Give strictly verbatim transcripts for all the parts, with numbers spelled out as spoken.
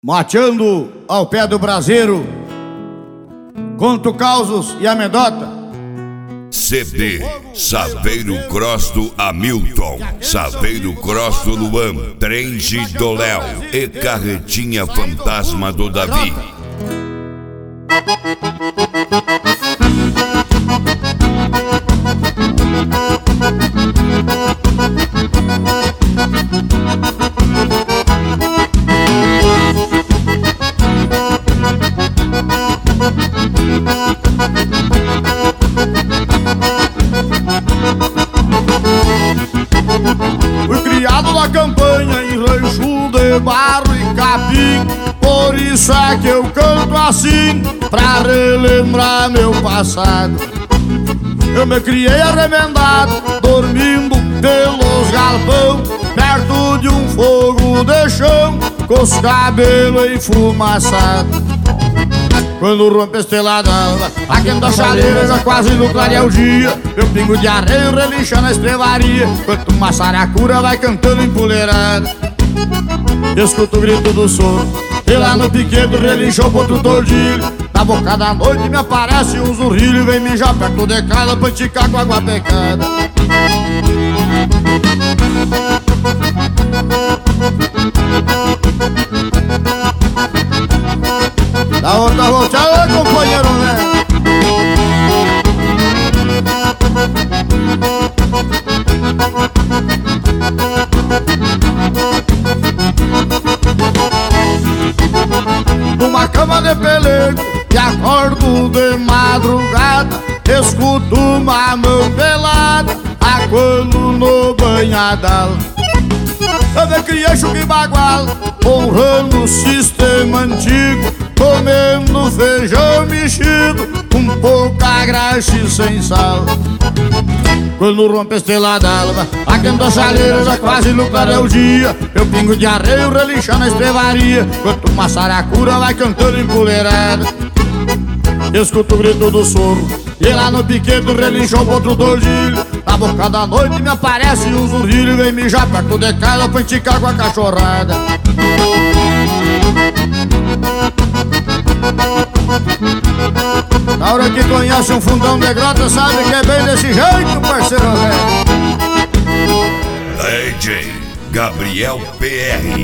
Mateando ao pé do braseiro, conto causos e amedota. C D Saveiro Cross do Hamilton, Saveiro Cross do Luan, Trem do Léo e Carretinha Fantasma do Davi. Fui criado na campanha em rancho de barro e capim, por isso é que eu canto assim, pra relembrar meu passado. Eu me criei arremendado, dormindo pelos galpão, perto de um fogo de chão, com os cabelos enfumaçados. Quando rompe a estrelada alva, aquendo a chaleira, já quase no clarear o dia, meu pingo de arreio relincha na estrevaria, enquanto uma saracura vai cantando empoleirada. Escuto o grito do soro, e lá no piquedo relincha o potro tordilho. Na boca da noite me aparece um zurrilho, vem mijar perto de casa pra enticar com água pecada. Da outra volta, companheiro, né? Numa cama de pelego e acordo de madrugada, escuto uma mão pelada, aguando no banhadal. Eu me criei chuca e bagual, honrando o sistema antigo, comendo feijão mexido, com pouca graxa e sem sal. Quando rompe a estrela d'alva, aquendo a chaleira, já quase no clarear o dia, meu pingo de arreio relincha na estrevaria, enquanto uma saracura vai cantando empoleirada. Escuto o grito do soro, e lá no piquedo relincha o potro tordilho. Na boca da noite me aparece um zurrilho, vem mijar perto de casa pra enticar com a cachorrada. Na hora que conhece um fundão de grota, sabe que é bem desse jeito, parceiro velho. D J Gabriel P R.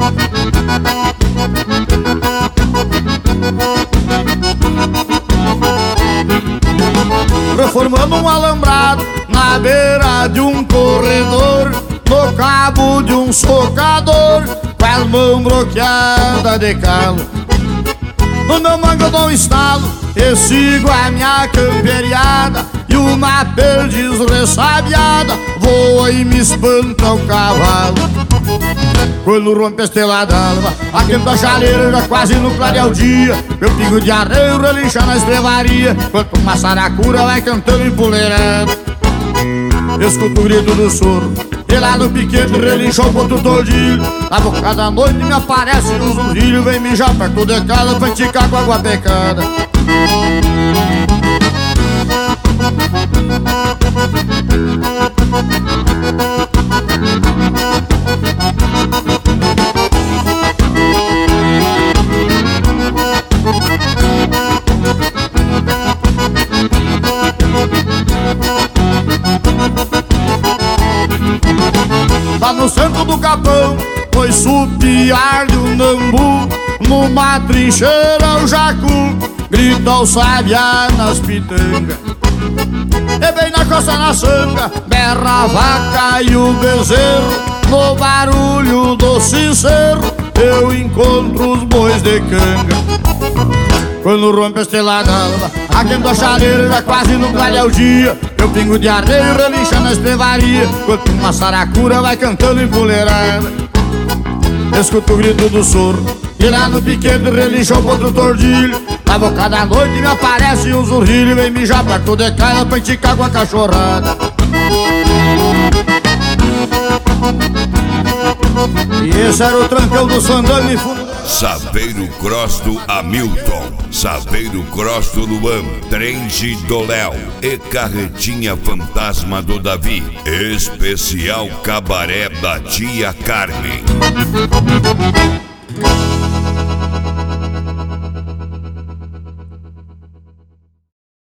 Reformando um alambrado na beira de um corredor, no cabo de um socador, com as mãos bloqueadas de calo. No meu mango eu dou um estalo e sigo a minha camperiada, e uma perdiz ressabiada voa e me espanta o cavalo. Quando rompe a estrela d'alva, aquendo a chaleira, já quase no clarear o dia, meu pingo de arreio relincha na estrevaria, enquanto uma saracura vai cantando empoleirada. Escuto o grito do soro, e lá no piquete relincha o potro tordilho. Na boca da noite me aparece um zurrilho, vem mijar perto de casa pra enticar com água pecada. Lá no centro do capão, foi supiar de um nambu, numa trincheira o jacu grita o sabiá nas pitangas. E bem na costa na sanga, berra a vaca e o bezerro, no barulho do sincero eu encontro os bois de canga. Quando rompe a estrela d'alva, aquendo a chaleira, já quase no clarear o dia, meu pingo de arreio relincha na estrevaria, enquanto uma saracura vai cantando empoleirada. Escuto o grito do soro, e lá no piquete relincha o potro tordilho. Na boca da noite me aparece um zurrilho, vem mijar perto de casa pra enticar com a cachorrada. E esse era o trancão do Sandame fundo. Saveiro Cross do Hamilton, Saveiro Cross do Luan, Trem do Léo e Carretinha Fantasma do Davi. Especial Cabaré da Tia Carmen.